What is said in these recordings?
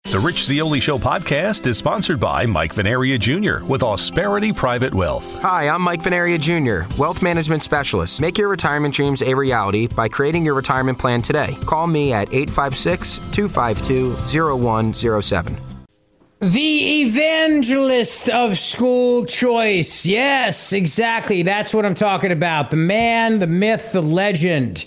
The Rich Zeoli Show podcast is sponsored by Mike Venaria Jr. with Ausperity Private Wealth. Hi, I'm Mike Venaria Jr., Wealth Management Specialist. Make your retirement dreams a reality by creating your retirement plan today. Call me at 856-252-0107. The evangelist of school choice. Yes, exactly. That's what I'm talking about. The man, the myth, the legend.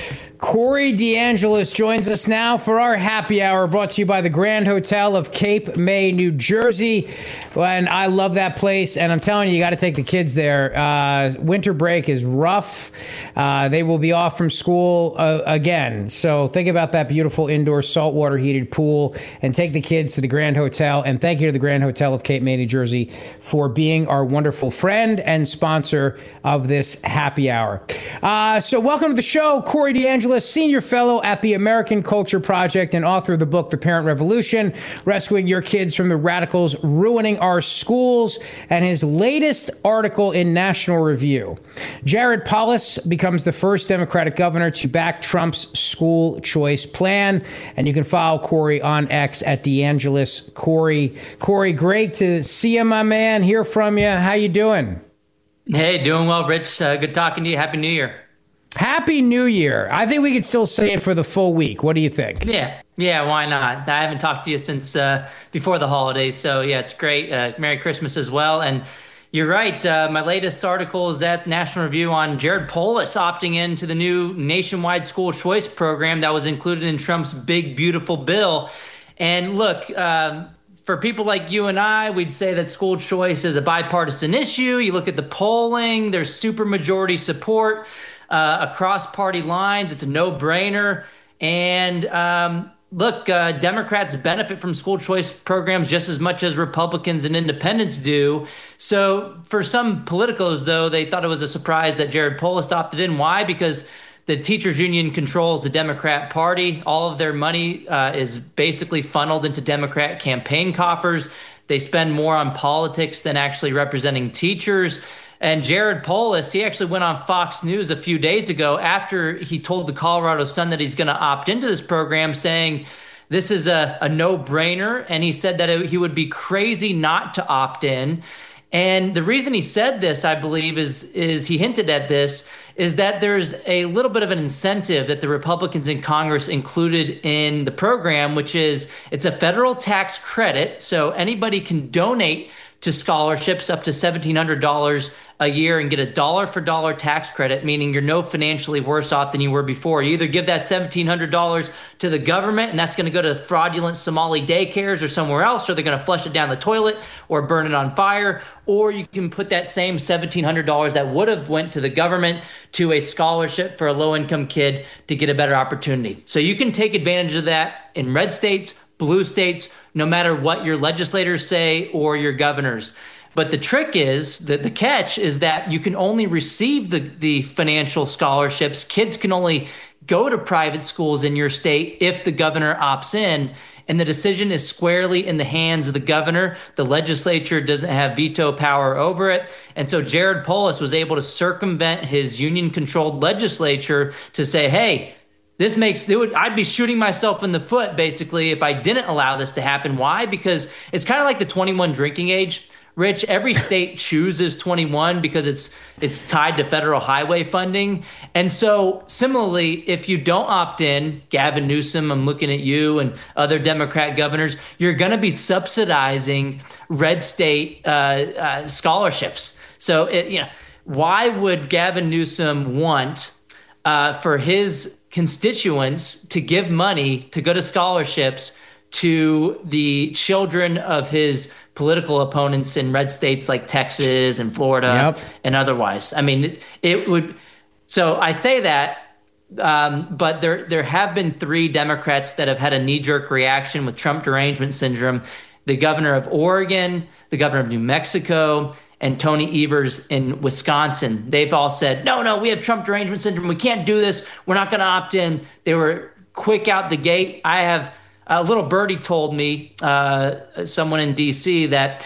Corey DeAngelis joins us now for our happy hour, brought to you by the Grand Hotel of Cape May, New Jersey. And I love that place. And I'm telling you, you got to take the kids there. Winter break is rough. They will be off from school again. So think about that beautiful indoor saltwater heated pool and take the kids to the Grand Hotel. And thank you to the Grand Hotel of Cape May, New Jersey for being our wonderful friend and sponsor of this happy hour. So welcome to the show, Corey DeAngelis, Senior Fellow at the American Culture Project and author of the book, The Parent Revolution, Rescuing Your Kids from the Radicals Ruining Our Schools, and his latest article in National Review. Jared Polis becomes the first Democratic governor to back Trump's school choice plan, and you can follow Corey on X at DeAngelis Corey. Corey, great to see you, my man, hear from you. How you doing? Hey, doing well, Rich. Good talking to you. Happy New Year. Happy New Year. I think we could still say it for the full week. What do you think? Yeah, why not? I haven't talked to you since before the holidays, so yeah, it's great. Merry Christmas as well. And you're right, my latest article is at National Review on Jared Polis opting into the new nationwide school choice program that was included in Trump's big, beautiful bill. And look, for people like you and I, we'd say that school choice is a bipartisan issue. You look at the polling, there's supermajority support across party lines. It's a no-brainer. And look, Democrats benefit from school choice programs just as much as Republicans and independents do. So for some politicos, though, they thought it was a surprise that Jared Polis opted in. Why? Because the teachers union controls the Democrat Party. All of their money is basically funneled into Democrat campaign coffers. They spend more on politics than actually representing teachers. And Jared Polis, he actually went on Fox News a few days ago after he told the Colorado Sun that he's going to opt into this program, saying this is a no-brainer. And he said that he would be crazy not to opt in. And the reason he said this, I believe, is he hinted at this, is that there's a little bit of an incentive that the Republicans in Congress included in the program, which is it's a federal tax credit. So anybody can donate to scholarships up to $1,700 a year and get a dollar-for-dollar tax credit, meaning you're no financially worse off than you were before. You either give that $1,700 to the government, and that's going to go to fraudulent Somali daycares or somewhere else, or they're going to flush it down the toilet or burn it on fire, or you can put that same $1,700 that would have went to the government to a scholarship for a low-income kid to get a better opportunity. So you can take advantage of that in red states, blue states, no matter what your legislators say or your governors. But the trick is, that the catch is that you can only receive the financial scholarships. Kids can only go to private schools in your state if the governor opts in. And the decision is squarely in the hands of the governor. The legislature doesn't have veto power over it. And so Jared Polis was able to circumvent his union-controlled legislature to say, hey, I'd be shooting myself in the foot, basically, if I didn't allow this to happen. Why? Because it's kind of like the 21 drinking age. Rich, every state chooses 21 because it's tied to federal highway funding. And so similarly, if you don't opt in, Gavin Newsom, I'm looking at you, and other Democrat governors, you're going to be subsidizing red state scholarships. So, why would Gavin Newsom want for his constituents to give money to go to scholarships to the children of his political opponents in red states like Texas and Florida and otherwise? I mean, it would. So I say that, but there have been 3 Democrats that have had a knee-jerk reaction with Trump derangement syndrome: the governor of Oregon, the governor of New Mexico, and Tony Evers in Wisconsin. They've all said, no, we have Trump derangement syndrome. We can't do this. We're not going to opt in. They were quick out the gate. I have a little birdie told me, someone in D.C., that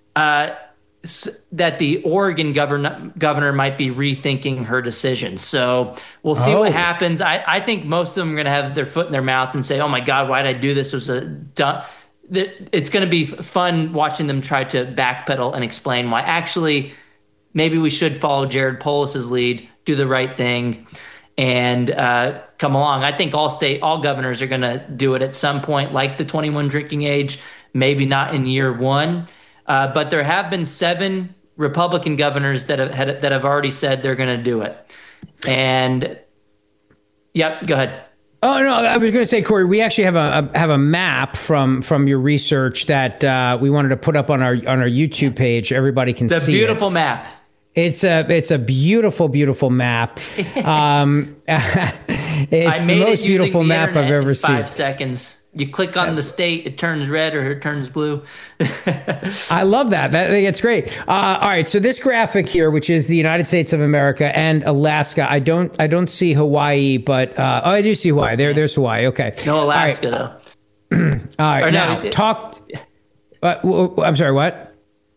the Oregon governor might be rethinking her decision. So we'll see what happens. I think most of them are going to have their foot in their mouth and say, oh, my God, why did I do this? It was it's going to be fun watching them try to backpedal and explain why actually maybe we should follow Jared Polis's lead, do the right thing, and come along. I think all governors are going to do it at some point, like the 21 drinking age, maybe not in year one. But there have been 7 Republican governors that have already said they're going to do it. And yep, go ahead. Oh no, I was going to say, Corey, we actually have a map from your research that we wanted to put up on our YouTube page. Everybody can see it. It's a beautiful map. It's a beautiful, beautiful map. It's the most beautiful map I've ever seen. 5 seconds. You click on the state, it turns red or it turns blue. I love that. It's great. All right, so this graphic here, which is the United States of America and Alaska. I don't see Hawaii, but I do see Hawaii. There's Hawaii. Okay. No Alaska though. All right. Now talk. I'm sorry. What?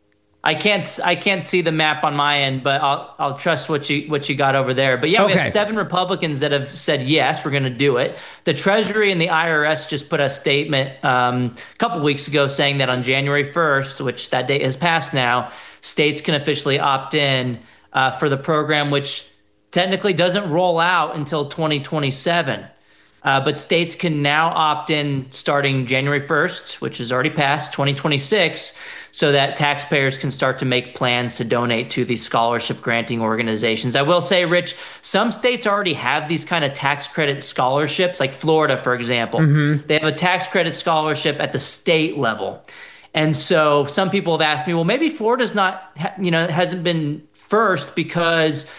I can't see the map on my end, but I'll trust what you got over there. But yeah, we have 7 Republicans that have said yes, we're going to do it. The Treasury and the IRS just put a statement a couple weeks ago saying that on January 1st, which that date has passed now, states can officially opt in for the program, which technically doesn't roll out until 2027. But states can now opt in starting January 1st, which is already passed, 2026, so that taxpayers can start to make plans to donate to these scholarship granting organizations. I will say, Rich, some states already have these kind of tax credit scholarships, like Florida, for example. Mm-hmm. They have a tax credit scholarship at the state level. And so some people have asked me, well, maybe Florida's not, hasn't been first because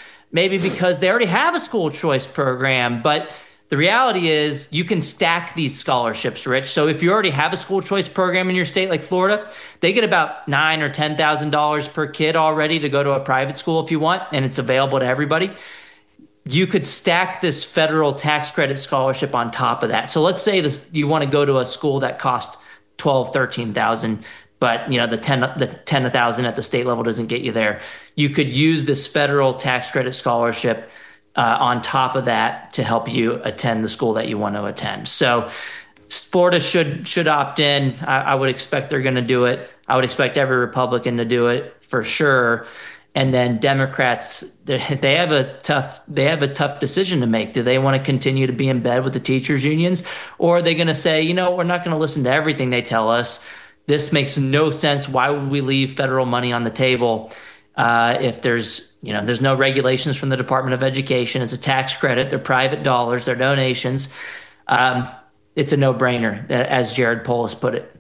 they already have a school choice program. But the reality is you can stack these scholarships, Rich. So if you already have a school choice program in your state like Florida, they get about $9,000 or $10,000 per kid already to go to a private school if you want, and it's available to everybody. You could stack this federal tax credit scholarship on top of that. So let's say you want to go to a school that costs $12,000, $13,000, but the $10,000 at the state level doesn't get you there. You could use this federal tax credit scholarship on top of that to help you attend the school that you want to attend. So Florida should opt in. I would expect they're going to do it. I would expect every Republican to do it for sure. And then Democrats, they have a tough decision to make. Do they want to continue to be in bed with the teachers unions, or are they going to say, we're not going to listen to everything they tell us? This makes no sense. Why would we leave federal money on the table if there's no regulations from the Department of Education? It's a tax credit. They're private dollars. They're donations. It's a no-brainer, as Jared Polis put it.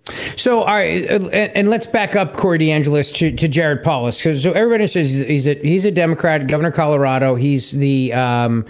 So, all right, and let's back up, Corey DeAngelis, to Jared Polis, because so everybody says he's a Democrat, Governor of Colorado. He's the and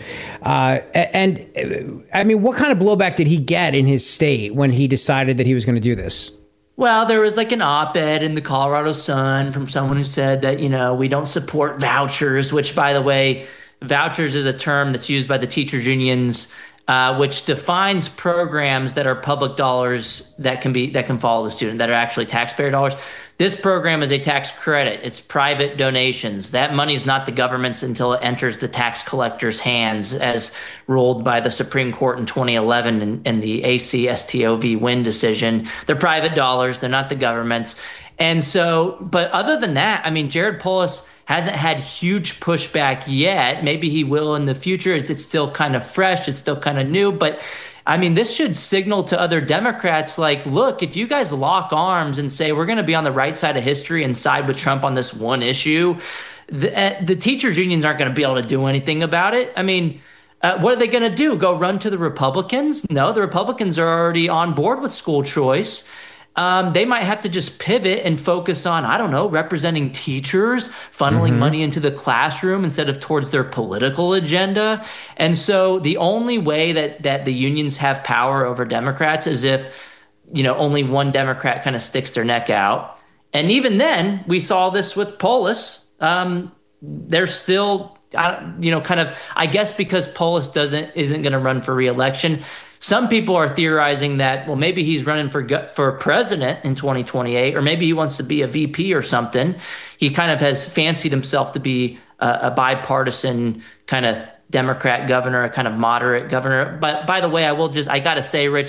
I mean, what kind of blowback did he get in his state when he decided that he was going to do this? Well, there was like an op-ed in the Colorado Sun from someone who said that, we don't support vouchers, which, by the way, vouchers is a term that's used by the teachers unions, which defines programs that are public dollars that can follow the student, that are actually taxpayer dollars. This program is a tax credit. It's private donations. That money is not the government's until it enters the tax collector's hands, as ruled by the Supreme Court in 2011 in the ACSTOV Wynn decision. They're private dollars. They're not the government's. And so, but other than that, I mean, Jared Polis hasn't had huge pushback yet. Maybe he will in the future. It's still kind of fresh. It's still kind of new. But I mean, this should signal to other Democrats, like, look, if you guys lock arms and say we're going to be on the right side of history and side with Trump on this one issue, the teachers unions aren't going to be able to do anything about it. I mean, what are they going to do? Go run to the Republicans? No, the Republicans are already on board with school choice. They might have to just pivot and focus on, I don't know, representing teachers, funneling money into the classroom instead of towards their political agenda. And so the only way that the unions have power over Democrats is if, only one Democrat kind of sticks their neck out. And even then, we saw this with Polis. They're still, I guess because Polis isn't going to run for re-election. Some people are theorizing that, well, maybe he's running for president in 2028, or maybe he wants to be a VP or something. He kind of has fancied himself to be a bipartisan kind of Democrat governor, a kind of moderate governor. But by the way, I got to say, Rich,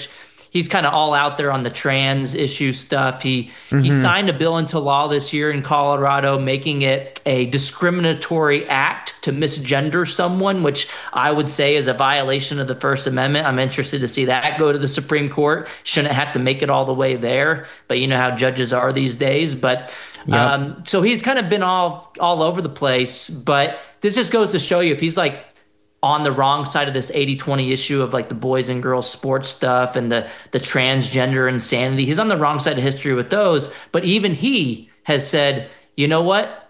he's kind of all out there on the trans issue stuff. He signed a bill into law this year in Colorado, making it a discriminatory act to misgender someone, which I would say is a violation of the First Amendment. I'm interested to see that go to the Supreme Court. Shouldn't have to make it all the way there, but you know how judges are these days. But so he's kind of been all over the place. But this just goes to show you, if he's like on the wrong side of this 80-20 issue of like the boys and girls sports stuff and the transgender insanity, he's on the wrong side of history with those. But even he has said, you know what,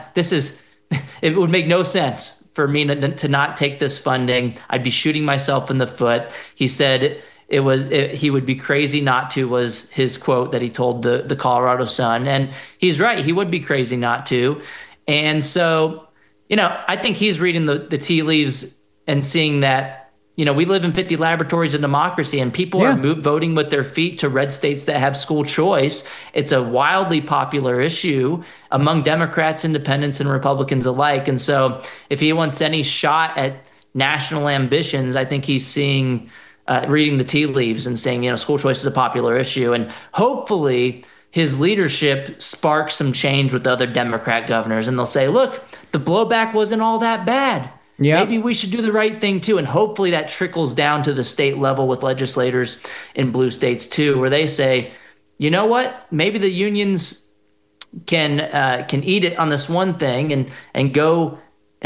it would make no sense for me to not take this funding. I'd be shooting myself in the foot. He said he would be crazy not to, was his quote that he told the Colorado Sun. And he's right. He would be crazy not to. And so, you know, I think he's reading the tea leaves and seeing that, you know, we live in 50 laboratories of democracy, and people are voting with their feet to red states that have school choice. It's a wildly popular issue among Democrats, independents, and Republicans alike. And so if he wants any shot at national ambitions, I think he's seeing, reading the tea leaves and saying, you know, school choice is a popular issue. And hopefully his leadership sparks some change with other Democrat governors, and they'll say, look, the blowback wasn't all that bad. Yeah. Maybe we should do the right thing too. And hopefully that trickles down to the state level with legislators in blue states too, where they say, you know what, maybe the unions can eat it on this one thing and go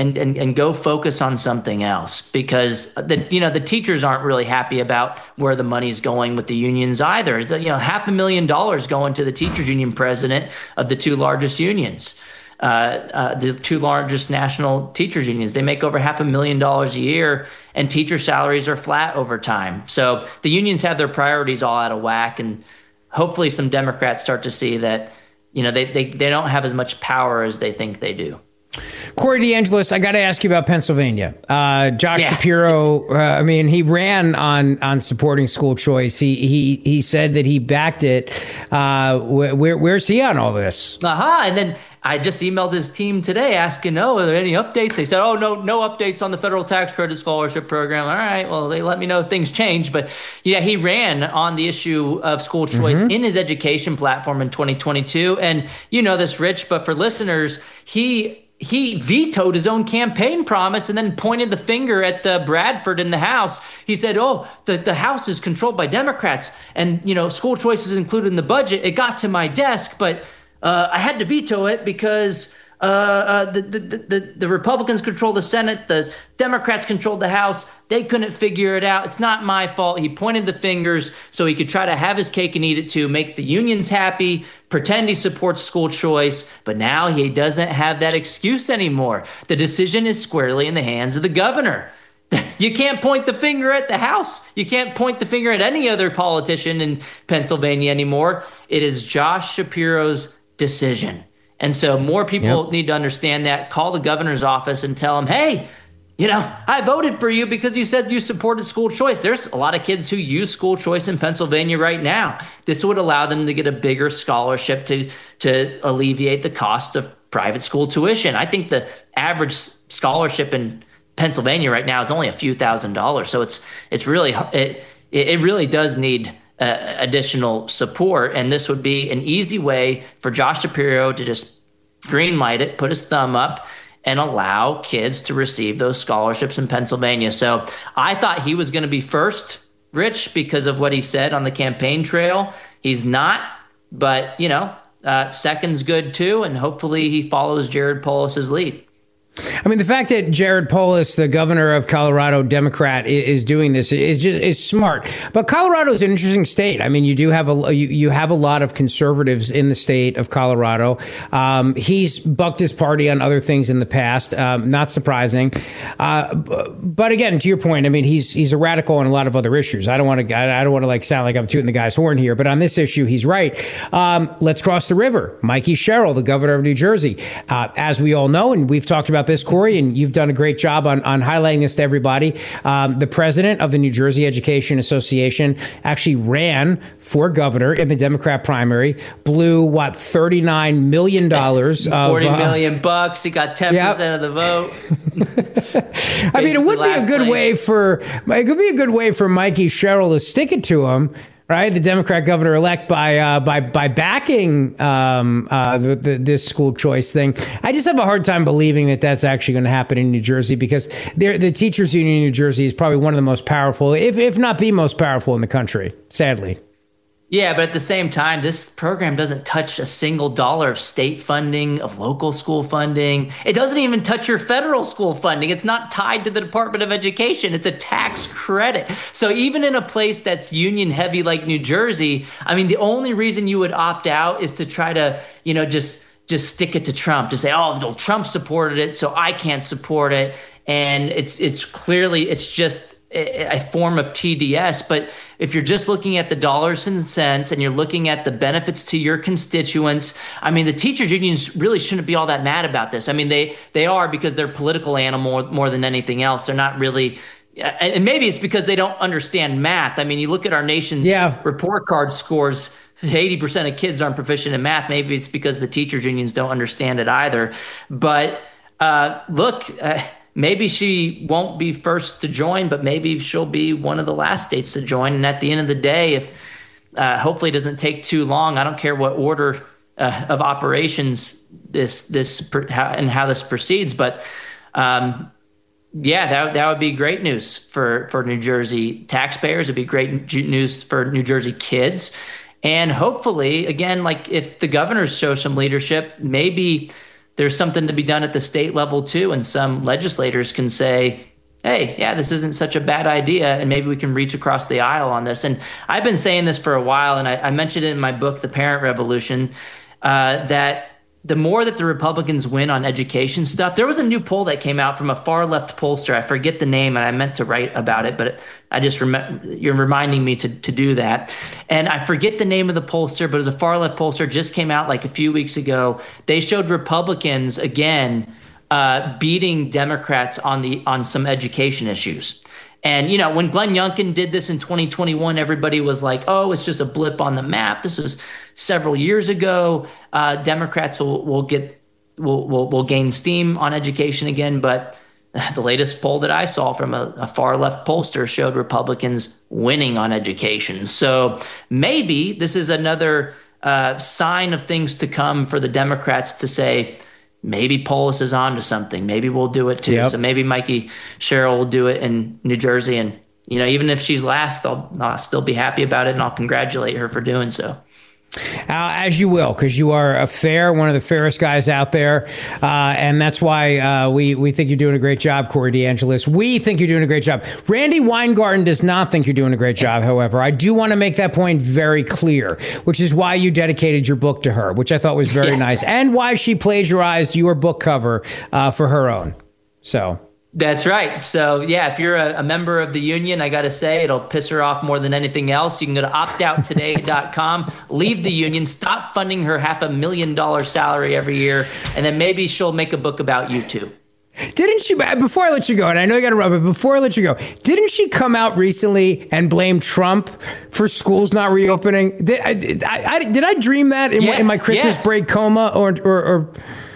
focus on something else, because the teachers aren't really happy about where the money's going with the unions either. It's, $500,000 going to the teachers union president of the two largest unions. The two largest national teachers unions, they make over $500,000 a year, and teacher salaries are flat over time. So the unions have their priorities all out of whack, and hopefully some Democrats start to see that, you know, they don't have as much power as they think they do. Corey DeAngelis, I got to ask you about Pennsylvania. Josh Shapiro, he ran on supporting school choice. He said that he backed it. Where's he on all this? And then I just emailed his team today asking, are there any updates? They said, no updates on the federal tax credit scholarship program. All right, well, they let me know things changed. But yeah, he ran on the issue of school choice in his education platform in 2022. And you know this, Rich, but for listeners, he vetoed his own campaign promise and then pointed the finger at the Bradford in the House. He said, the House is controlled by Democrats, and, you know, school choice is included in the budget. It got to my desk, but I had to veto it because the Republicans control the Senate, the Democrats controlled the House. They couldn't figure it out. It's not my fault. He pointed the fingers so he could try to have his cake and eat it too, make the unions happy, pretend he supports school choice. But now he doesn't have that excuse anymore. The decision is squarely in the hands of the governor. You can't point the finger at the House. You can't point the finger at any other politician in Pennsylvania anymore. It is Josh Shapiro's decision. And so more people need to understand that. Call the governor's office and tell him, hey, you know, I voted for you because you said you supported school choice. There's a lot of kids who use school choice in Pennsylvania right now. This would allow them to get a bigger scholarship to alleviate the cost of private school tuition. I think the average scholarship in Pennsylvania right now is only a few $1,000s. So it's really, it really does need additional support. And this would be an easy way for Josh Shapiro to just greenlight it, put his thumb up, and allow kids to receive those scholarships in Pennsylvania. So I thought he was going to be first, Rich, because of what he said on the campaign trail. He's not, but, you know, second's good too. And hopefully he follows Jared Polis's lead. I mean, the fact that Jared Polis, the governor of Colorado, Democrat, is doing this is smart. But Colorado is an interesting state. I mean, you have a lot of conservatives in the state of Colorado. He's bucked his party on other things in the past. Not surprising. But again, to your point, I mean, he's a radical on a lot of other issues. I don't want to like sound like I'm tooting the guy's horn here, but on this issue, he's right. Let's cross the river. Mikey Sherrill, the governor of New Jersey, as we all know, and we've talked about this, Corey, and you've done a great job on highlighting this to everybody. The president of the New Jersey Education Association actually ran for governor in the Democrat primary, blew $39 million. $40 million. He got 10% of the vote. I mean, it would be a good way for Mikey Sherrill to stick it to him. right? The Democrat governor-elect by backing this school choice thing. I just have a hard time believing that that's actually going to happen in New Jersey, because the teachers union in New Jersey is probably one of the most powerful, if not the most powerful in the country, sadly. Yeah, but at the same time, this program doesn't touch a single dollar of state funding, of local school funding. It doesn't even touch your federal school funding. It's not tied to the Department of Education. It's a tax credit. So even in a place that's union heavy like New Jersey, I mean, the only reason you would opt out is to try to, just stick it to Trump, to say, oh, well, Trump supported it, so I can't support it. And it's clearly, it's just a form of TDS. But if you're just looking at the dollars and cents and you're looking at the benefits to your constituents, I mean, the teachers unions really shouldn't be all that mad about this. I mean, they are, because they're political animal more than anything else. They're not really, and maybe it's because they don't understand math. I mean, you look at our nation's report card scores, 80% of kids aren't proficient in math. Maybe it's because the teachers unions don't understand it either. But maybe she won't be first to join, but maybe she'll be one of the last states to join. And at the end of the day, if hopefully it doesn't take too long, I don't care what order of operations and how this proceeds, but that would be great news for New Jersey taxpayers. It'd be great news for New Jersey kids. And hopefully, again, like if the governors show some leadership, maybe there's something to be done at the state level too, and some legislators can say, hey, this isn't such a bad idea, and maybe we can reach across the aisle on this. And I've been saying this for a while, and I mentioned it in my book, The Parent Revolution, that the more that the Republicans win on education stuff, there was a new poll that came out from a far left pollster. I forget the name, and I meant to write about it, but I just you're reminding me to do that. And I forget the name of the pollster, but it was a far left pollster, just came out like a few weeks ago. They showed Republicans again beating Democrats on some education issues. And, when Glenn Youngkin did this in 2021, everybody was like, oh, it's just a blip on the map. This was several years ago. Democrats will gain steam on education again. But the latest poll that I saw from a far left pollster showed Republicans winning on education. So maybe this is another sign of things to come for the Democrats to say, maybe Polis is on to something. Maybe we'll do it too. Yep. So maybe Mikey Sherrill will do it in New Jersey. And, even if she's last, I'll still be happy about it, and I'll congratulate her for doing so. As you will, because you are one of the fairest guys out there. And that's why we think you're doing a great job, Corey DeAngelis. We think you're doing a great job. Randy Weingarten does not think you're doing a great job, however. I do want to make that point very clear, which is why you dedicated your book to her, which I thought was very nice, and why she plagiarized your book cover for her own. So... That's right. So, if you're a member of the union, I got to say, it'll piss her off more than anything else. You can go to optouttoday.com, leave the union, stop funding her $500,000 salary every year, and then maybe she'll make a book about you too. Didn't she, before I let you go, and I know you got to run, but before I let you go, didn't she come out recently and blame Trump for schools not reopening? Did I dream that in my Christmas break coma or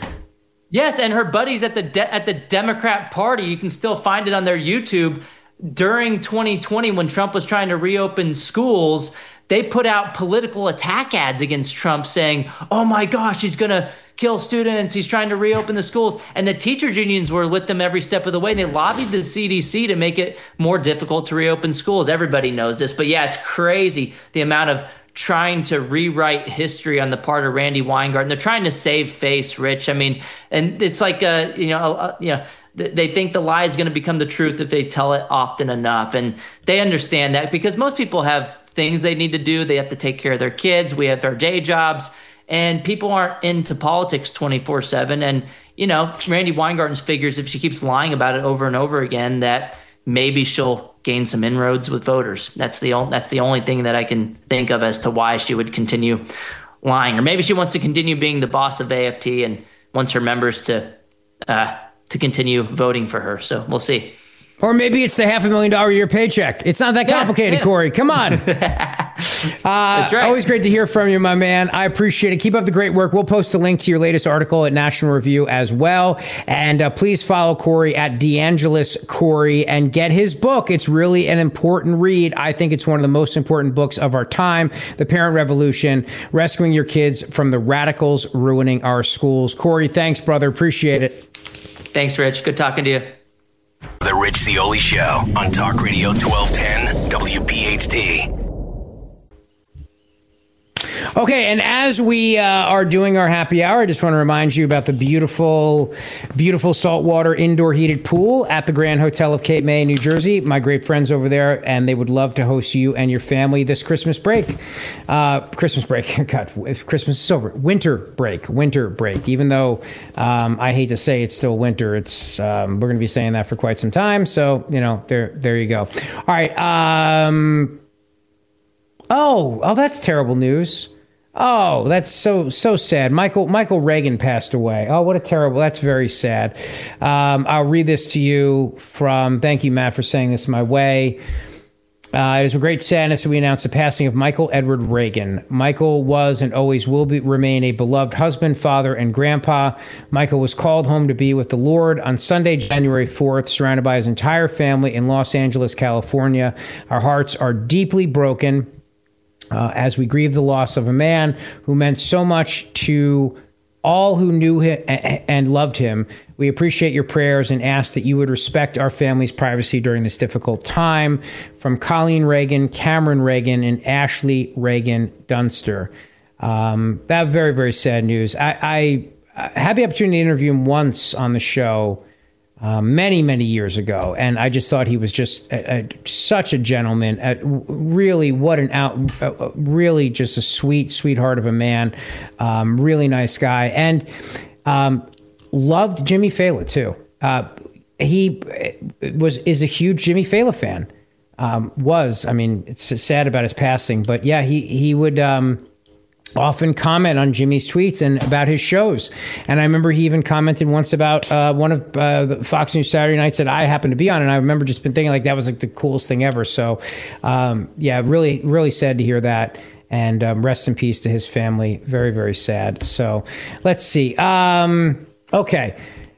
Yes, and her buddies at the Democrat Party, you can still find it on their YouTube. During 2020, when Trump was trying to reopen schools, they put out political attack ads against Trump saying, oh my gosh, he's going to kill students. He's trying to reopen the schools. And the teachers unions were with them every step of the way. They lobbied the CDC to make it more difficult to reopen schools. Everybody knows this. But it's crazy the amount of trying to rewrite history on the part of Randy Weingarten. They're trying to save face, Rich. I mean, and it's like, they think the lie is going to become the truth if they tell it often enough. And they understand that because most people have things they need to do. They have to take care of their kids. We have our day jobs, and people aren't into politics 24/7. And, Randy Weingarten's figures, if she keeps lying about it over and over again, that maybe she'll gain some inroads with voters. That's the only thing that I can think of as to why she would continue lying. Or maybe she wants to continue being the boss of AFT and wants her members to continue voting for her. So we'll see. Or maybe it's the $500,000 a year paycheck. It's not that complicated, Corey. Come on. That's right. Always great to hear from you, my man. I appreciate it. Keep up the great work. We'll post a link to your latest article at National Review as well. And please follow Corey at DeAngelis Corey and get his book. It's really an important read. I think it's one of the most important books of our time, The Parent Revolution, Rescuing Your Kids from the Radicals Ruining Our Schools. Corey, thanks, brother. Appreciate it. Thanks, Rich. Good talking to you. The Rich Zeoli Show on Talk Radio 1210 WPHT. Okay, and as we are doing our happy hour, I just want to remind you about the beautiful, beautiful saltwater indoor heated pool at the Grand Hotel of Cape May, New Jersey. My great friends over there, and they would love to host you and your family this Christmas break. Christmas break. God, Christmas is over. Winter break. Even though I hate to say it's still winter, it's we're going to be saying that for quite some time. So, there you go. All right. Oh, that's terrible news. Oh, that's so sad. Michael Reagan passed away. Oh, what a terrible, that's very sad. I'll read this to you thank you, Matt, for saying this my way. It is with great sadness that we announce the passing of Michael Edward Reagan. Michael was and always will remain a beloved husband, father, and grandpa. Michael was called home to be with the Lord on Sunday, January 4th, surrounded by his entire family in Los Angeles, California. Our hearts are deeply broken as we grieve the loss of a man who meant so much to all who knew him and loved him. We appreciate your prayers and ask that you would respect our family's privacy during this difficult time. From Colleen Reagan, Cameron Reagan, and Ashley Reagan Dunster. That very, very sad news. I had the opportunity to interview him once on the show many, many years ago, and I just thought he was just such a gentleman. Really, really just a sweetheart of a man. Really nice guy, and loved Jimmy Fallon too. He is a huge Jimmy Fallon fan. It's sad about his passing, but yeah, he would often comment on Jimmy's tweets and about his shows. And I remember he even commented once about one of the Fox News Saturday nights that I happened to be on. And I remember just been thinking like that was like the coolest thing ever. So really, really sad to hear that. And rest in peace to his family. Very, very sad. So let's see. Okay.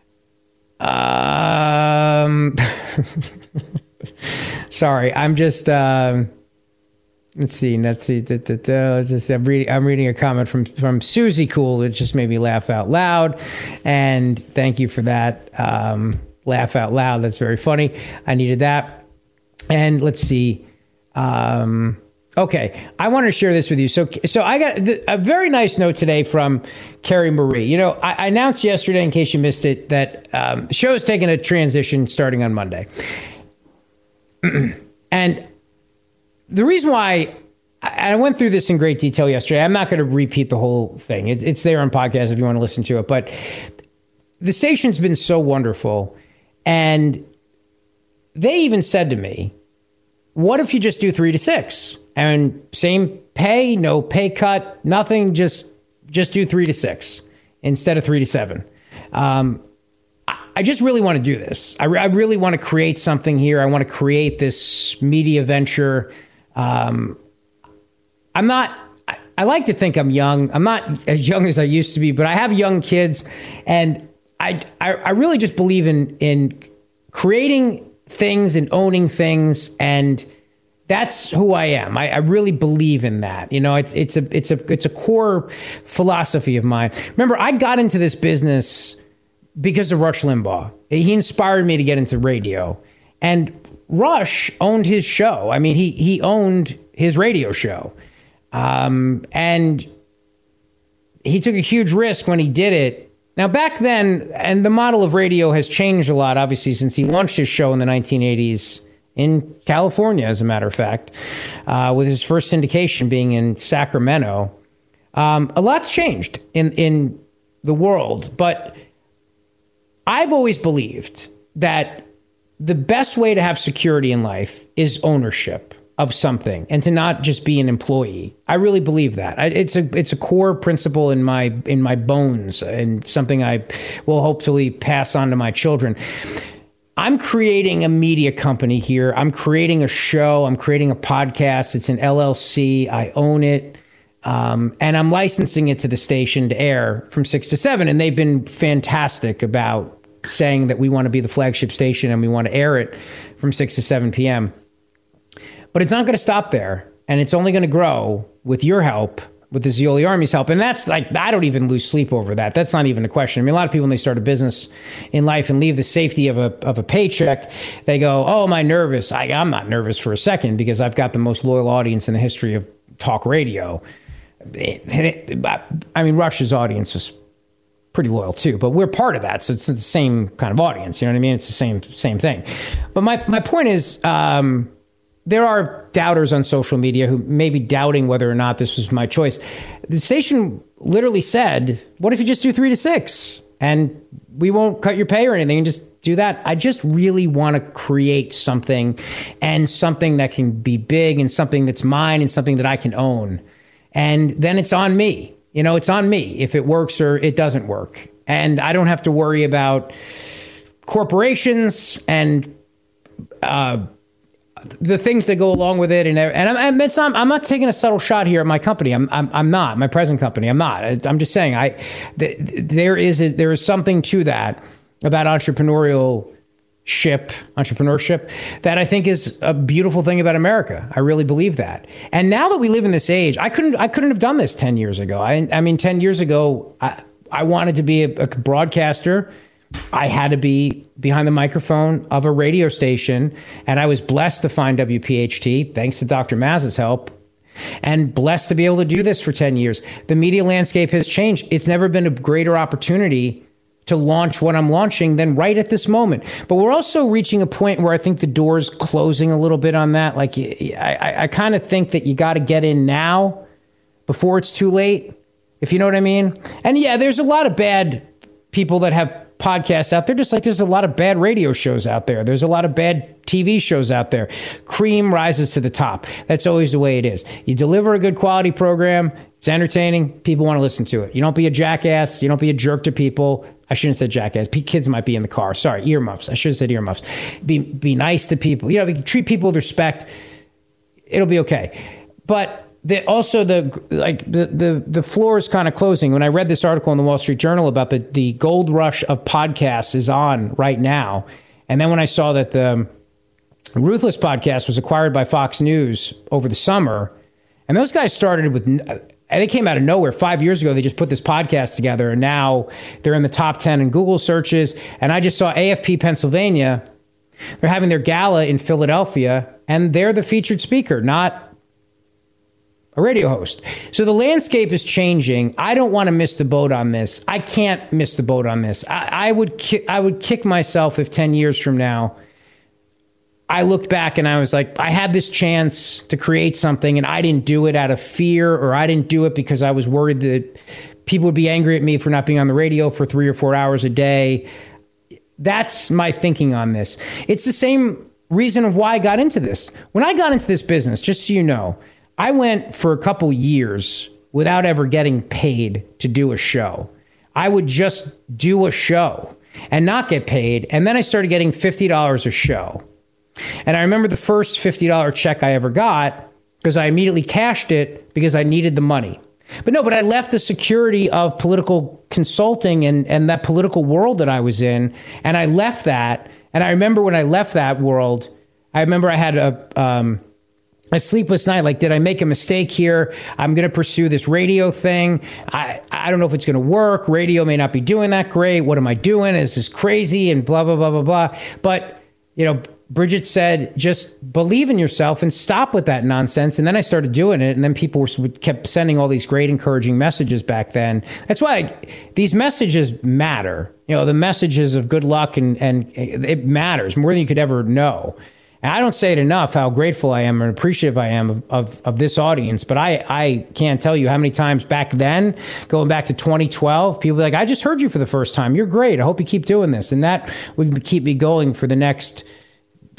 Sorry, I'm just... Let's see. I'm reading a comment from Susie Cool that just made me laugh out loud, and thank you for that. Laugh out loud. That's very funny. I needed that. And let's see. Okay, I want to share this with you. So I got a very nice note today from Carrie Marie. I announced yesterday, in case you missed it, that the show is taking a transition starting on Monday, and the reason why I went through this in great detail yesterday, I'm not going to repeat the whole thing. It's there on podcast if you want to listen to it. But the station's been so wonderful. And they even said to me, what if you just do 3 to 6? And same pay, no pay cut, nothing, just do 3 to 6 instead of 3 to 7. I just really want to do this. I really want to create something here. I want to create this media venture. I like to think I'm young. I'm not as young as I used to be, but I have young kids, and I really just believe in creating things and owning things, and that's who I am. I really believe in that. It's a core philosophy of mine. Remember, I got into this business because of Rush Limbaugh. He inspired me to get into radio, and Rush owned his show. I mean, he owned his radio show. And he took a huge risk when he did it. Now, back then, and the model of radio has changed a lot, obviously, since he launched his show in the 1980s in California, as a matter of fact, with his first syndication being in Sacramento. A lot's changed in the world, but I've always believed that the best way to have security in life is ownership of something, and to not just be an employee. I really believe that. It's a core principle in my bones, and something I will hopefully pass on to my children. I'm creating a media company here. I'm creating a show. I'm creating a podcast. It's an LLC. I own it. And I'm licensing it to the station to air from 6 to 7. And they've been fantastic about saying that we want to be the flagship station and we want to air it from 6 to 7 p.m. But it's not going to stop there. And it's only going to grow with your help, with the Zeoli Army's help. And that's like, I don't even lose sleep over that. That's not even a question. I mean, a lot of people, when they start a business in life and leave the safety of a paycheck, they go, oh, am I nervous? I'm not nervous for a second because I've got the most loyal audience in the history of talk radio. I mean, Rush's audience is pretty loyal too, but we're part of that. So it's the same kind of audience. You know what I mean? It's the same thing. But my point is, there are doubters on social media who may be doubting whether or not this was my choice. The station literally said, what if you just do 3 to 6 and we won't cut your pay or anything and just do that? I just really want to create something, and something that can be big and something that's mine and something that I can own. And then it's on me. You know, it's on me if it works or it doesn't work. And I don't have to worry about corporations and the things that go along with it, and I'm not taking a subtle shot here at my company. I'm not my present company. I'm not. I'm just saying there is something to that about entrepreneurship that I think is a beautiful thing about America. I really believe that. And now that we live in this age, I couldn't have done this 10 years ago. I mean, 10 years ago, I wanted to be a broadcaster. I had to be behind the microphone of a radio station, and I was blessed to find WPHT, thanks to Dr. Maz's help, and blessed to be able to do this for 10 years. The media landscape has changed. It's never been a greater opportunity to launch what I'm launching than right at this moment. But we're also reaching a point where I think the door's closing a little bit on that. Like, I kind of think that you got to get in now before it's too late, if you know what I mean. And yeah, there's a lot of bad people that have podcasts out there, just like there's a lot of bad radio shows out there. There's a lot of bad TV shows out there. Cream rises to the top. That's always the way it is. You deliver a good quality program, it's entertaining, people want to listen to it. You don't be a jackass, you don't be a jerk to people. I shouldn't have said jackass. Kids might be in the car. Sorry, earmuffs. I should have said earmuffs. Be nice to people. You know, treat people with respect. It'll be okay. But the floor is kind of closing. When I read this article in the Wall Street Journal about the gold rush of podcasts is on right now, and then when I saw that the Ruthless podcast was acquired by Fox News over the summer, and those guys started with, and they came out of nowhere 5 years ago. They just put this podcast together, and now they're in the top 10 in Google searches. And I just saw AFP Pennsylvania. They're having their gala in Philadelphia, and they're the featured speaker, not a radio host. So the landscape is changing. I don't want to miss the boat on this. I can't miss the boat on this. I would kick myself if 10 years from now I looked back and I was like, I had this chance to create something and I didn't do it out of fear, or I didn't do it because I was worried that people would be angry at me for not being on the radio for 3 or 4 hours a day. That's my thinking on this. It's the same reason of why I got into this. When I got into this business, just so you know, I went for a couple years without ever getting paid to do a show. I would just do a show and not get paid. And then I started getting $50 a show. And I remember the first $50 check I ever got because I immediately cashed it because I needed the money. But I left the security of political consulting and that political world that I was in. And I left that. And I remember when I left that world, I had a sleepless night. Like, did I make a mistake here? I'm going to pursue this radio thing. I don't know if it's going to work. Radio may not be doing that great. What am I doing? This is crazy and blah, blah, blah, blah, blah. But, Bridget said, just believe in yourself and stop with that nonsense. And then I started doing it. And then people kept sending all these great encouraging messages back then. That's why these messages matter. The messages of good luck and it matters more than you could ever know. And I don't say it enough how grateful I am and appreciative I am of this audience. But I can't tell you how many times back then, going back to 2012, people were like, I just heard you for the first time. You're great. I hope you keep doing this. And that would keep me going for the next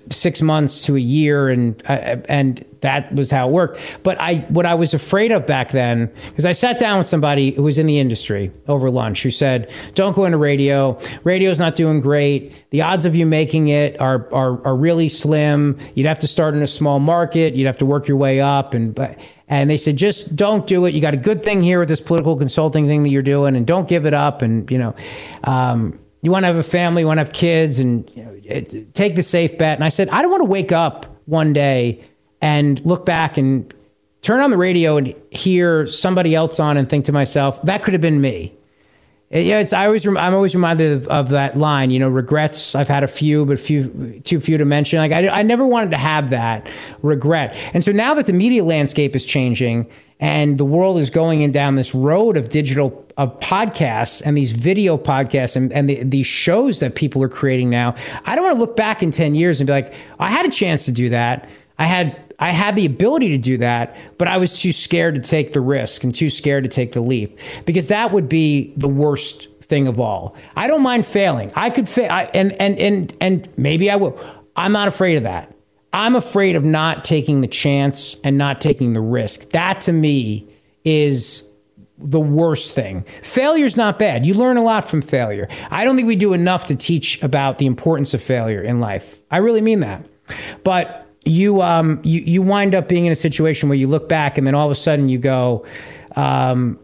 6 months to a year, and that was how it worked. But what I was afraid of back then, because I sat down with somebody who was in the industry over lunch who said, don't go into radio. Radio's not doing great. The odds of you making it are really slim. You'd have to start in a small market. You'd have to work your way up. And they said, just don't do it. You got a good thing here with this political consulting thing that you're doing, and don't give it up. And, you want to have a family, you want to have kids, and take the safe bet. And I said, I don't want to wake up one day and look back and turn on the radio and hear somebody else on and think to myself, that could have been me. I'm always reminded of that line, regrets. I've had a few, but too few to mention. Like I never wanted to have that regret. And so now that the media landscape is changing and the world is going down this road of podcasts and these video podcasts and these shows that people are creating now, I don't want to look back in 10 years and be like, I had a chance to do that. I had the ability to do that, but I was too scared to take the risk and too scared to take the leap, because that would be the worst thing of all. I don't mind failing. I could fail, and maybe I will. I'm not afraid of that. I'm afraid of not taking the chance and not taking the risk. That to me is the worst thing. Failure's not bad. You learn a lot from failure. I don't think we do enough to teach about the importance of failure in life. I really mean that. But you wind up being in a situation where you look back and then all of a sudden you go, I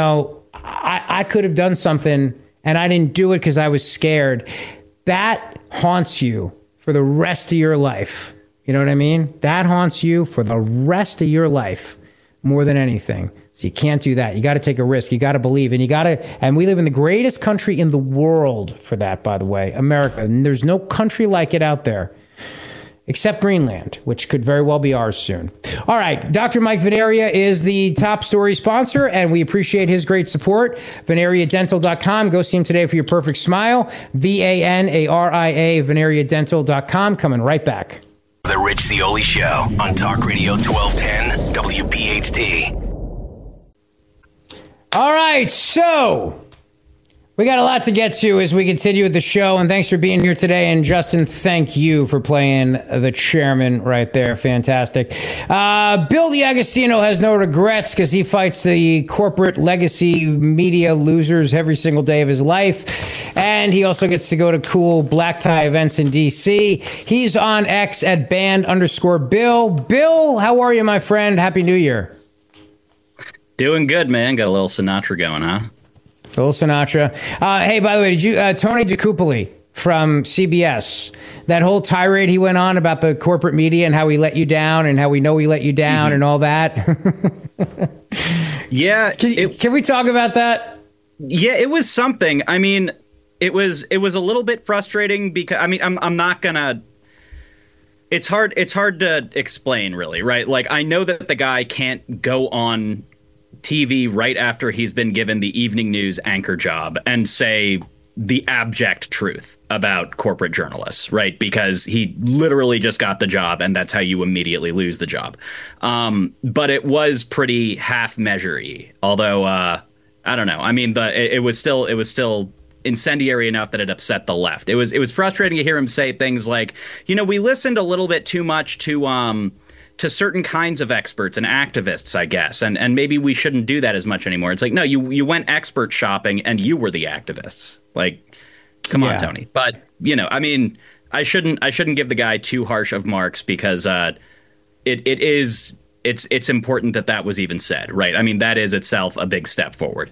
could have done something and I didn't do it because I was scared. That haunts you for the rest of your life. You know what I mean? That haunts you for the rest of your life more than anything. So you can't do that. You got to take a risk. You got to believe, and we live in the greatest country in the world for that, by the way, America. And there's no country like it out there. Except Greenland, which could very well be ours soon. All right, Dr. Mike Vanaria is the top story sponsor, and we appreciate his great support. VanariaDental.com. Go see him today for your perfect smile. VANARIA, VanariaDental.com. Coming right back. The Rich Zeoli Show on Talk Radio 1210 WPHT. All right, so we got a lot to get to as we continue with the show, and thanks for being here today. And Justin, thank you for playing the chairman right there. Fantastic. Bill D'Agostino has no regrets because he fights the corporate legacy media losers every single day of his life. And he also gets to go to cool black tie events in D.C. He's on X at @band_Bill. Bill, how are you, my friend? Happy New Year. Doing good, man. Got a little Sinatra going, huh? Phil Sinatra. Hey, by the way, did you Tony DeCupoli from CBS, that whole tirade he went on about the corporate media and how he let you down and how we know he let you down and all that? Yeah. Can we talk about that? Yeah, it was something. I mean, it was a little bit frustrating because I'm not gonna. It's hard to explain, really, right? Like, I know that the guy can't go on TV right after he's been given the evening news anchor job and say the abject truth about corporate journalists, right? Because he literally just got the job, and that's how you immediately lose the job. But it was pretty half-measure-y, although I don't know. I mean, it was still incendiary enough that it upset the left. It was frustrating to hear him say things like, we listened a little bit too much to certain kinds of experts and activists, I guess, and maybe we shouldn't do that as much anymore. It's like, no, you went expert shopping and you were the activists. Like, come on, Tony. But I shouldn't give the guy too harsh of marks because it's important that was even said, right? I mean, that is itself a big step forward.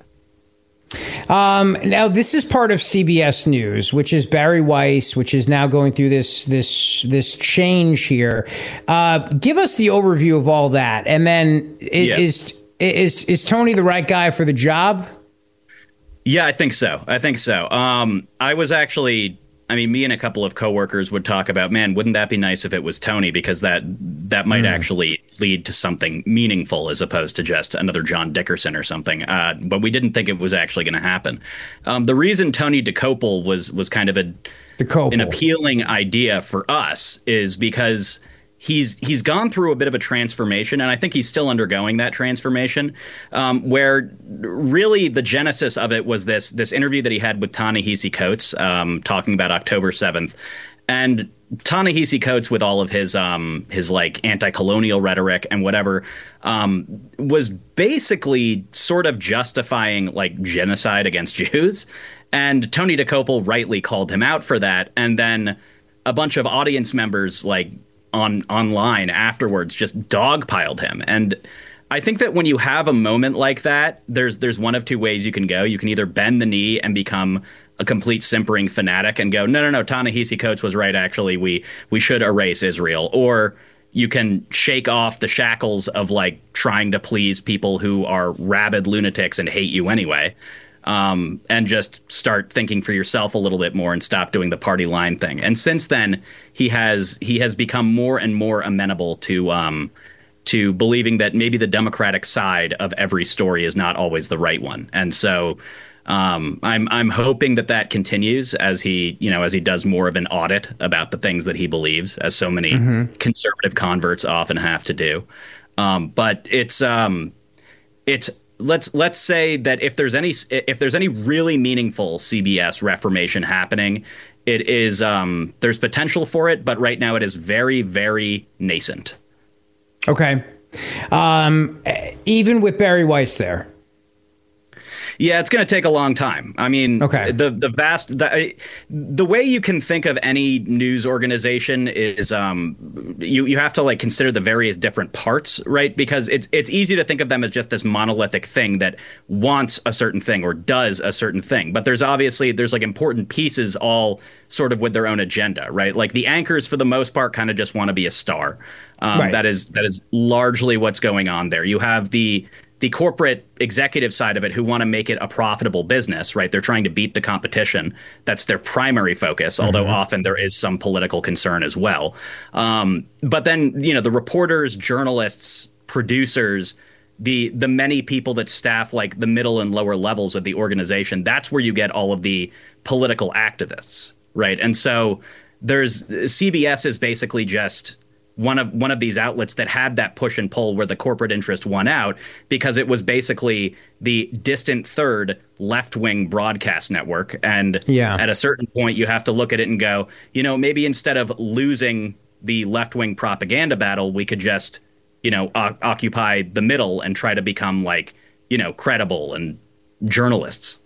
Now, this is part of CBS News, which is Barry Weiss, which is now going through this change here. Give us the overview of all that, and then is Tony the right guy for the job? Yeah, I think so. I was actually. Me and a couple of coworkers would talk about, man, wouldn't that be nice if it was Tony? Because that might actually lead to something meaningful as opposed to just another John Dickerson or something. But we didn't think it was actually going to happen. The reason Tony DeCopel was kind of an appealing idea for us is because he's gone through a bit of a transformation, and I think he's still undergoing that transformation, where really the genesis of it was this interview that he had with Ta-Nehisi Coates, talking about October 7th. And Ta-Nehisi Coates, with all of his like anti-colonial rhetoric and whatever, was basically sort of justifying like genocide against Jews. And Tony Dokoupil rightly called him out for that. And then a bunch of audience members like online afterwards just dogpiled him. And I think that when you have a moment like that, there's one of two ways you can go. You can either bend the knee and become a complete simpering fanatic and go, no, Ta-Nehisi Coates was right. Actually, we should erase Israel. Or you can shake off the shackles of like trying to please people who are rabid lunatics and hate you anyway. And just start thinking for yourself a little bit more and stop doing the party line thing. And since then, he has become more and more amenable to believing that maybe the Democratic side of every story is not always the right one. And so I'm hoping that continues as he does more of an audit about the things that he believes, as so many conservative converts often have to do. But it's let's say that if there's any really meaningful CBS reformation happening, it is there's potential for it, but right now it is very, very nascent. Okay. Even with Barry Weiss there. Yeah, it's going to take a long time. I mean, okay. The way you can think of any news organization is you have to like consider the various different parts, right? Because it's easy to think of them as just this monolithic thing that wants a certain thing or does a certain thing. But there's like important pieces all sort of with their own agenda, right? Like the anchors for the most part kind of just want to be a star. Right. That is largely what's going on there. You have the corporate executive side of it who want to make it a profitable business, right? They're trying to beat the competition. That's their primary focus, although often there is some political concern as well. But then, the reporters, journalists, producers, the many people that staff like the middle and lower levels of the organization, that's where you get all of the political activists, right? And so CBS is basically just one of these outlets that had that push and pull where the corporate interest won out, because it was basically the distant third left-wing broadcast network. And at a certain point, you have to look at it and go, maybe instead of losing the left-wing propaganda battle, we could just, occupy the middle and try to become like, credible and journalists.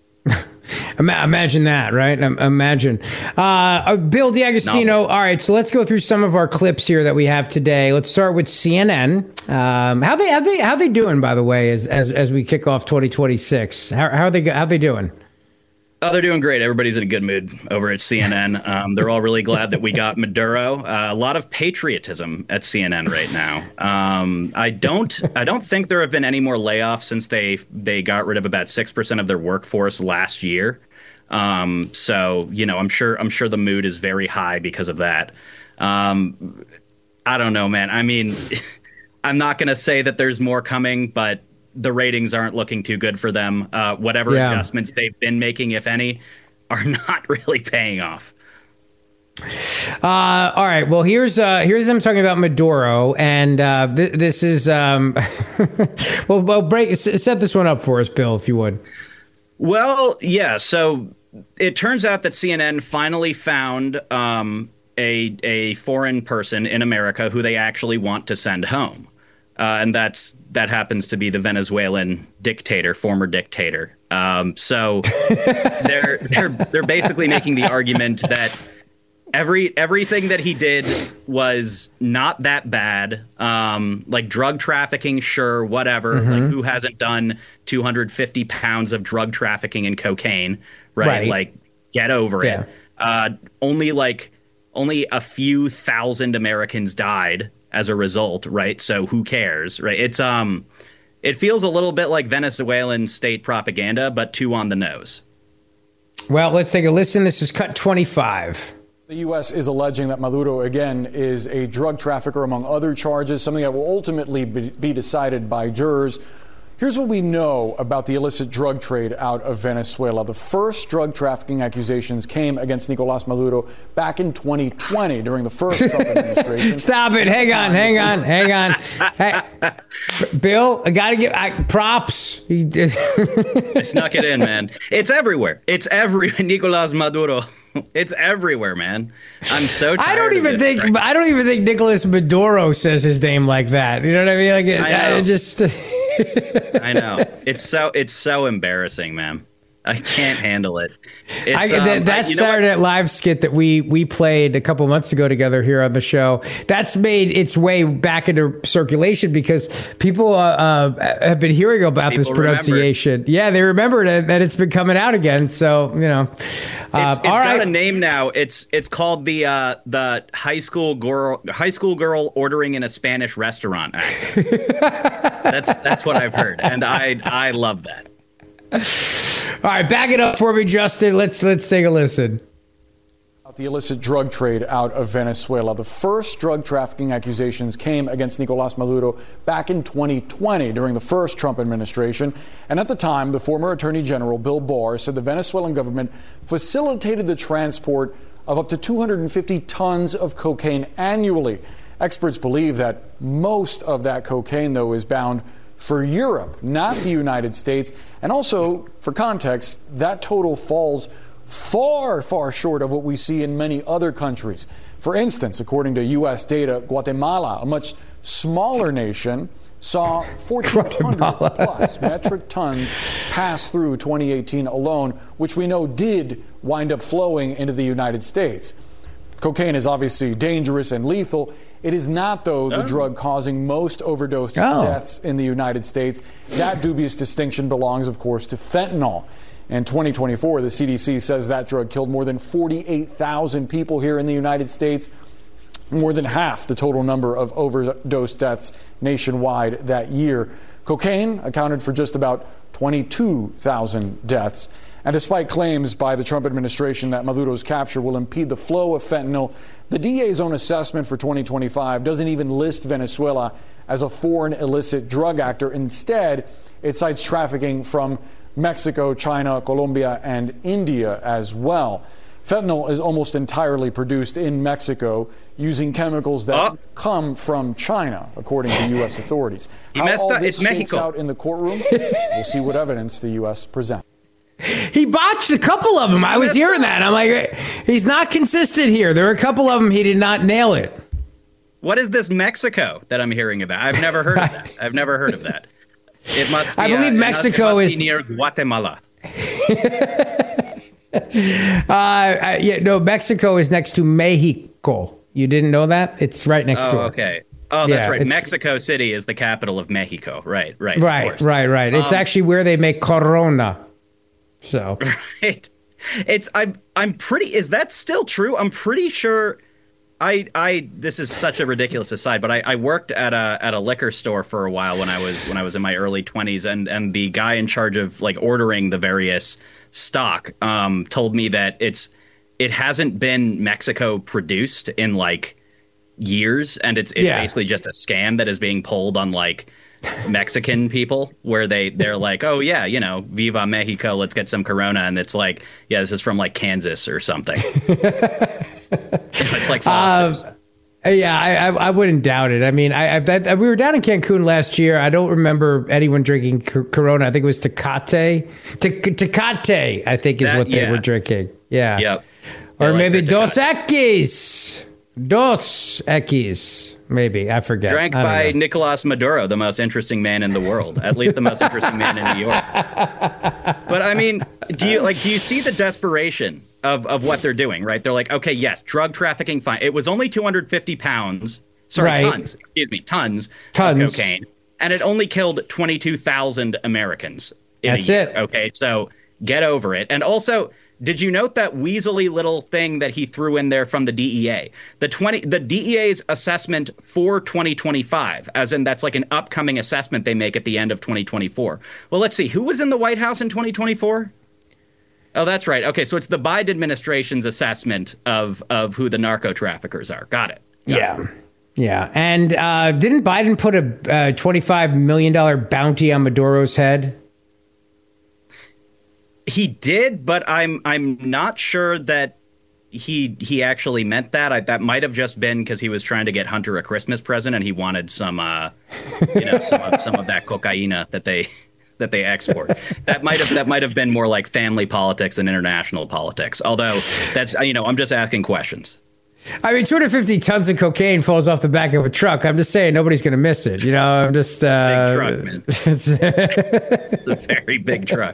Imagine that, right? Imagine. Bill D'Agostino. No. All right, so let's go through some of our clips here that we have today. Let's start with CNN. How they doing, by the way, as we kick off 2026? How are they doing? Oh, they're doing great. Everybody's in a good mood over at CNN. They're all really glad that we got Maduro. A lot of patriotism at CNN right now. I don't think there have been any more layoffs since they got rid of about 6% of their workforce last year. So I'm sure the mood is very high because of that. I don't know, man. I mean, I'm not going to say that there's more coming, but the ratings aren't looking too good for them. Whatever adjustments they've been making, if any, are not really paying off. All right. Well, here's them talking about Maduro, and this is set this one up for us, Bill, if you would. Well, yeah. So it turns out that CNN finally found a foreign person in America who they actually want to send home. And that happens to be the Venezuelan former dictator. So they're basically making the argument that everything that he did was not that bad. Like drug trafficking, sure, whatever. Like who hasn't done 250 pounds of drug trafficking and cocaine, right? Like get over it. Only a few thousand Americans died as a result, right? So who cares, right? It feels a little bit like Venezuelan state propaganda, but too on the nose. Well, let's take a listen. This is cut 25. The U.S. is alleging that Maduro, again, is a drug trafficker, among other charges, something that will ultimately be decided by jurors. Here's what we know about the illicit drug trade out of Venezuela. The first drug trafficking accusations came against Nicolas Maduro back in 2020 during the first Trump administration. Stop it. Hang on. Hey, Bill, I got to give props. I snuck it in, man. It's everywhere. Nicolas Maduro. It's everywhere, man. I'm so tired. I don't even think Nicolas Maduro says his name like that. You know what I mean? Like, I just. I know. It's so embarrassing, man. I can't handle it. That Saturday Night Live skit that we played a couple months ago together here on the show, that's made its way back into circulation because people have been hearing about this pronunciation. Yeah, they remember that it's been coming out again. So, it's got a name now. It's called the high school girl ordering in a Spanish restaurant accent. That's what I've heard, and I love that. All right, back it up for me, Justin. Let's take a listen. The illicit drug trade out of Venezuela. The first drug trafficking accusations came against Nicolas Maduro back in 2020 during the first Trump administration. And at the time, the former Attorney General Bill Barr said the Venezuelan government facilitated the transport of up to 250 tons of cocaine annually. Experts believe that most of that cocaine, though, is bound for Europe, not the United States. And also, for context, that total falls far, far short of what we see in many other countries. For instance, according to U.S. data, Guatemala, a much smaller nation, saw 1,400 plus metric tons pass through 2018 alone, which we know did wind up flowing into the United States. Cocaine is obviously dangerous and lethal. It is not, though, the drug causing most overdose deaths in the United States. That dubious distinction belongs, of course, to fentanyl. In 2024, the CDC says that drug killed more than 48,000 people here in the United States, more than half the total number of overdose deaths nationwide that year. Cocaine accounted for just about 22,000 deaths. And despite claims by the Trump administration that Maduro's capture will impede the flow of fentanyl, the DA's own assessment for 2025 doesn't even list Venezuela as a foreign illicit drug actor. Instead, it cites trafficking from Mexico, China, Colombia, and India as well. Fentanyl is almost entirely produced in Mexico using chemicals that come from China, according to U.S. authorities. How all this shakes out in the courtroom, we'll see what evidence the U.S. presents. He botched a couple of them. I was hearing that. I'm like, he's not consistent here. There are a couple of them he did not nail it. What is this Mexico that I'm hearing about? I've never heard of that. It must be, I believe Mexico is near Guatemala. Mexico is next to Mexico. You didn't know that? It's right next door. Okay. Oh, that's right. Mexico City is the capital of Mexico. Right. Right. It's actually where they make Corona. So right. I'm pretty. Is that still true? I'm pretty sure. This is such a ridiculous aside, but I worked at a liquor store for a while when I was in my early 20s, and the guy in charge of like ordering the various stock told me that it hasn't been Mexico produced in like years, and it's basically just a scam that is being pulled on like Mexican people, where they're like, oh yeah, Viva Mexico, let's get some Corona, and it's like, yeah, this is from like Kansas or something. It's like Foster's. I wouldn't doubt it. I mean, I bet we were down in Cancun last year. I don't remember anyone drinking Corona. I think it was Tecate. Tecate, I think, is what they were drinking. Yeah. Yep. Or maybe Dos Equis. Maybe. I forget. Drank by Nicolas Maduro, the most interesting man in the world. At least the most interesting man in New York. But I mean, do you see the desperation of what they're doing, right? They're like, okay, yes, drug trafficking, fine. It was only 250 pounds. Sorry, tons. Excuse me, tons of cocaine. And it only killed 22,000 Americans in a year. It. Okay, so get over it. And also, did you note that weaselly little thing that he threw in there from the DEA? The DEA's assessment for 2025, as in that's like an upcoming assessment they make at the end of 2024. Well, let's see. Who was in the White House in 2024? Oh, that's right. Okay, so it's the Biden administration's assessment of who the narco traffickers are. Got it. Yeah. And didn't Biden put a $25 million bounty on Maduro's head? He did, but I'm not sure that he actually meant that. That might have just been because he was trying to get Hunter a Christmas present and he wanted some some of that cocaina that they export. That might have been more like family politics than international politics. Although that's I'm just asking questions. I mean, 250 tons of cocaine falls off the back of a truck. I'm just saying nobody's going to miss it. I'm just big truck, man. It's a very big truck.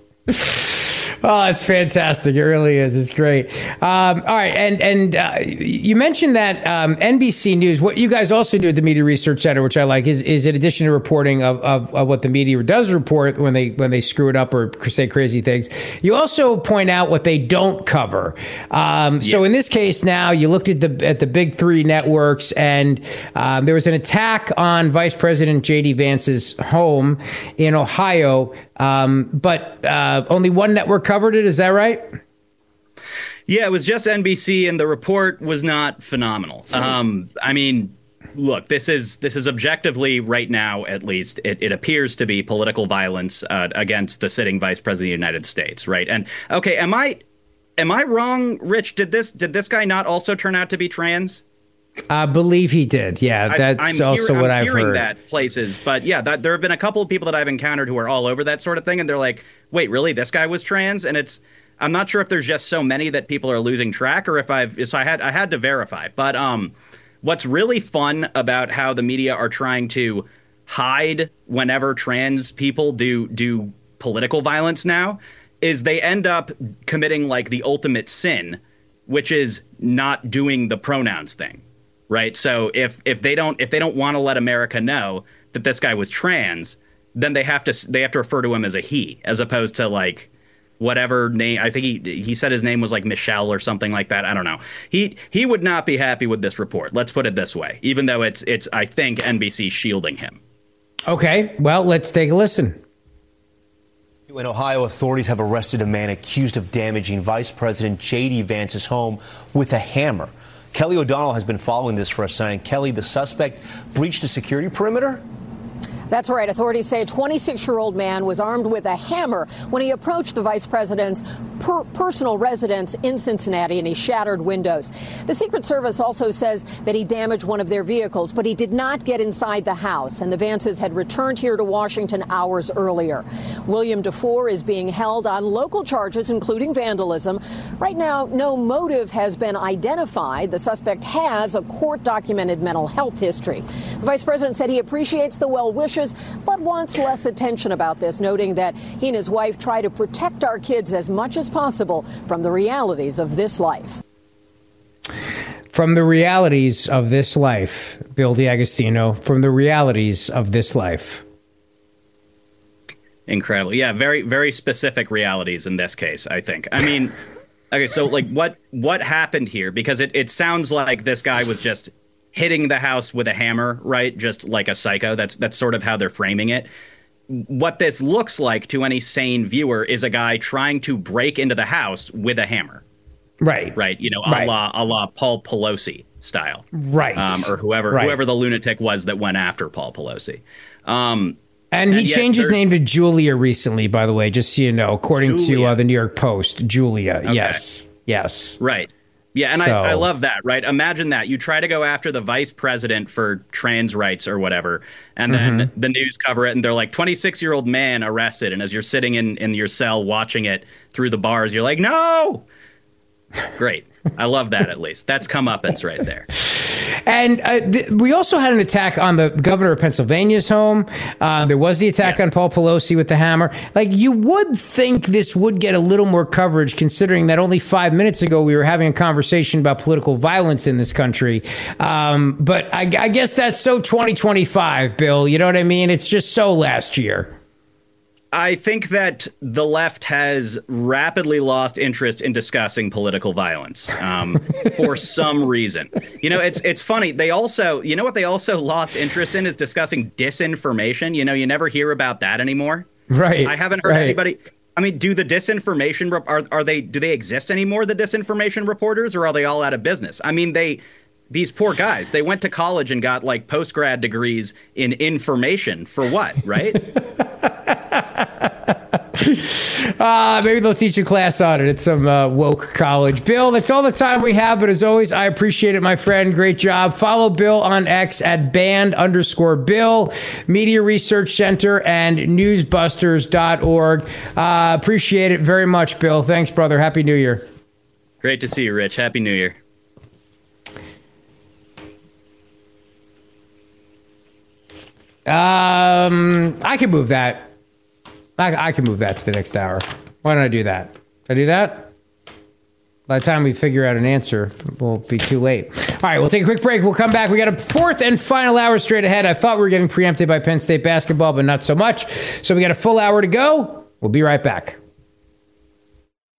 Oh, it's fantastic. It really is. It's great. All right. And you mentioned that NBC News, what you guys also do at the Media Research Center, which I like, is in addition to reporting of what the media does report when they screw it up or say crazy things, you also point out what they don't cover. So in this case now, you looked at the big three networks, and there was an attack on Vice President J.D. Vance's home in Ohio, but only one network covered it. Is that right? Yeah, it was just NBC, and the report was not phenomenal. I mean, look, this is objectively right now, at least, it appears to be political violence against the sitting vice president of the United States, right? And okay, am I wrong, Rich? Did this guy not also turn out to be trans? I believe he did. Yeah, that's also what I've heard. That places, but yeah, there have been a couple of people that I've encountered who are all over that sort of thing, and they're like, "Wait, really? This guy was trans?" And I'm not sure if there's just so many that people are losing track, or if I had to verify. But what's really fun about how the media are trying to hide whenever trans people do political violence now is they end up committing like the ultimate sin, which is not doing the pronouns thing. Right. So if they don't want to let America know that this guy was trans, then they have to refer to him as a he, as opposed to like whatever name. I think he said his name was like Michelle or something like that. I don't know. He would not be happy with this report. Let's put it this way, even though it's I think NBC shielding him. OK, well, let's take a listen. In Ohio, authorities have arrested a man accused of damaging Vice President J.D. Vance's home with a hammer. Kelly O'Donnell has been following this for us. And Kelly, the suspect breached a security perimeter? That's right. Authorities say a 26-year-old man was armed with a hammer when he approached the vice president's personal residence in Cincinnati, and he shattered windows. The Secret Service also says that he damaged one of their vehicles, but he did not get inside the house, and the Vances had returned here to Washington hours earlier. William DeFore is being held on local charges, including vandalism. Right now, no motive has been identified. The suspect has a court-documented mental health history. The vice president said he appreciates the well wishes, but wants less attention about this, noting that he and his wife try to protect our kids as much as possible from the realities of this life. From the realities of this life, Bill D'Agostino, from the realities of this life. Incredible. Yeah, very, very specific realities in this case, I think. I mean, okay, so like what happened here? Because it sounds like this guy was just hitting the house with a hammer, right? Just like a psycho. That's sort of how they're framing it. What this looks like to any sane viewer is a guy trying to break into the house with a hammer. Right. Right. Right. A la Paul Pelosi style. Right. Or whoever the lunatic was that went after Paul Pelosi. And he changed his name to Julia recently, by the way, just so you know, according to the New York Post. Julia. Okay. Yes. Right. Yeah, and I love that, right? Imagine that. You try to go after the vice president for trans rights or whatever, and then the news cover it, and they're like, 26-year-old man arrested. And as you're sitting in your cell watching it through the bars, you're like, no! Great. I love that, at least. That's comeuppance right there. And we also had an attack on the governor of Pennsylvania's home. There was the attack on Paul Pelosi with the hammer. Like, you would think this would get a little more coverage, considering that only 5 minutes ago we were having a conversation about political violence in this country. But I guess that's so 2025, Bill. You know what I mean? It's just so last year. I think that the left has rapidly lost interest in discussing political violence for some reason. You know, it's funny. They also, you know what they also lost interest in is discussing disinformation. You know, you never hear about that anymore. Right. I haven't heard anybody. I mean, do the disinformation do they exist anymore, the disinformation reporters, or are they all out of business? I mean, these poor guys, they went to college and got like post-grad degrees in information for what, right? Maybe they'll teach a class on it at some woke college. Bill, that's all the time we have. But as always, I appreciate it, my friend. Great job. Follow Bill on X at @band_Bill, Media Research Center, and newsbusters.org. Appreciate it very much, Bill. Thanks, brother. Happy New Year. Great to see you, Rich. Happy New Year. I can move that. I can move that to the next hour. Why don't I do that? Did I do that? By the time we figure out an answer, we'll be too late. All right, we'll take a quick break. We'll come back. We got a fourth and final hour straight ahead. I thought we were getting preempted by Penn State basketball, but not so much. So we got a full hour to go. We'll be right back.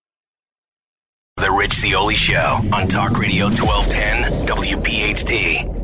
The Rich Zeoli Show on Talk Radio 1210 WPHT.